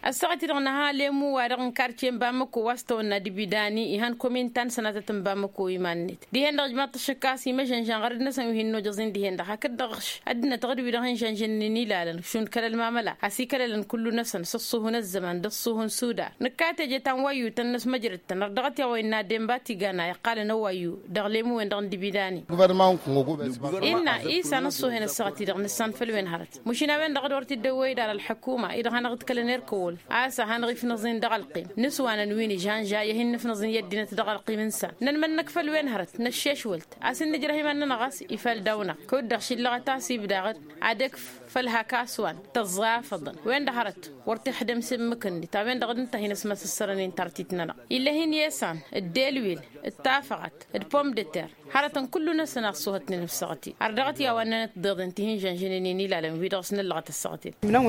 الساعتي رغنها ليمو ورغن كارتين بامكو واستو النادي بيداني إهان كومينتان سنة بامكو إيمانيت دي هند رجمات الشكاسي مجن جانغرد نسان وهنو جزين دي هند حكد دغش أدنا تغربي رغن جنجنني لالا شون كلا المعملة حسي كلا كل نسان سصوهن الزمان دصوهن سودا نكاتة جتان ويو تنس مجرد نردغت يا وين نادم باتي غانا يقال نويو دغليمو وين رغن دي بيداني إنا إيسا نصوهن الساعتي رغن السان فلوين هرت مشينا وين دغد ورتي الدوي دار الحكومة إذا هنغد كلا نيركول عاسا هنغي في نظين دغلقيم نسوانا نويني جان جايهن في نظين يدينا تدغلقيم انسان ننمن نكفل وين هرت نشيش ولت عسن نجرهي من نغاس يفال دونا كود دغشي اللغة تاسي بداغد عادك فلها كاسوان تظافضن وين دهرت ورتي حدم سمكندي تا وين دغد انت هنا اسمها السرنين ترتيتنا إلا هين يسان الديلويل التافغت البوم دتر هرتن كل ناس نقصوهتني نفسغتي أردغت يا وانا تضغط انتهين جنجنيني لا لم فيدرسن اللغة السغتي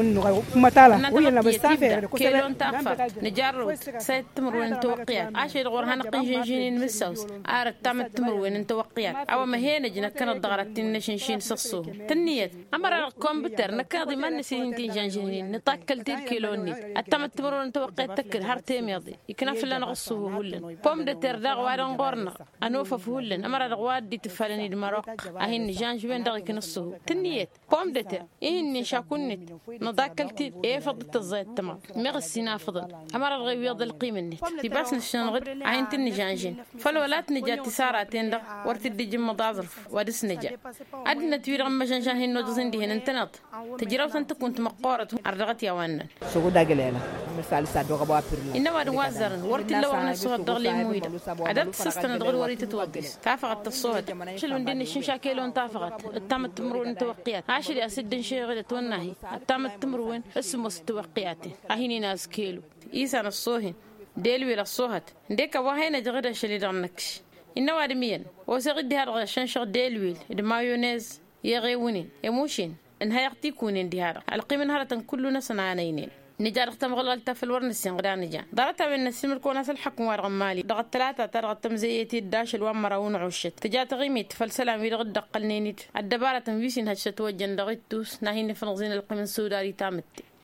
كيلون تأخفت نجرب سيد تمر وين توقيات عشر غورهان قنجنجنين مسوس أرد تعمل تمر وين توقيات أو ما هي نجنا كانت ضغرت نشنشين صصو تنيت أمر الكمبيوتر نكاضي ما نسين جنجنين نتاكل تير كيلوني التعمل تمر وين توقيات تكل هرتيم يضي يكنف لنا نقصه هولن بوم دتر داغ وارن غورنا أنوفف هولن أمر الغواد دي تفلني المروق أهين جانج وين داغ كنصه تنيت بوم دتر إهني شاكونت نتاكل تير إيه فضت الزيت تمام مغسينا فضل أمر الغيوض القيمني تباس نشنغد عين تنجانجين فالولات نجات ساراتين دا ورت الدجم مضاظرف ودس نجا أدنى توير غم جانجان هين نودزين دي هين انتنط تجربة أنت كنت مقارة أرغت يا وانا شو دا قليلا مثال سادو غبا بيرنا إنما وازرن ورت اللو عن الصوت دغلي مويدا عدد سستن دغل وريت توقس تافقت الصوت شلون دين الشنشا كيلون تافقت التامت تمرون توقيات عاشر أسد شيغل تونهي التامت تمرون اسمه توقياتي أهيني ناس كيلو إيسان الصوهن ديلوي للصوهت ديكا وهين جغدا شلي دغنكش إنما ادميا وسغد هذا شنشر ديلويل المايونيز يغيونين يموشين انها يعطيكون ديار القيم نهارة كلنا صنعانين نجار اختم غلطة في الورنسين غدا نجا ضربتها بين السمر كوناس الحكم وارغمالي ضغط ثلاثة ترغط تمزيتي الداش الوامرة ونعوشت تجات غيميت فالسلام يرغد دقلنينيت الدبارة تنفيسين هشت وجن دغيت توس ناهين فنغزين القيم السوداري تامتي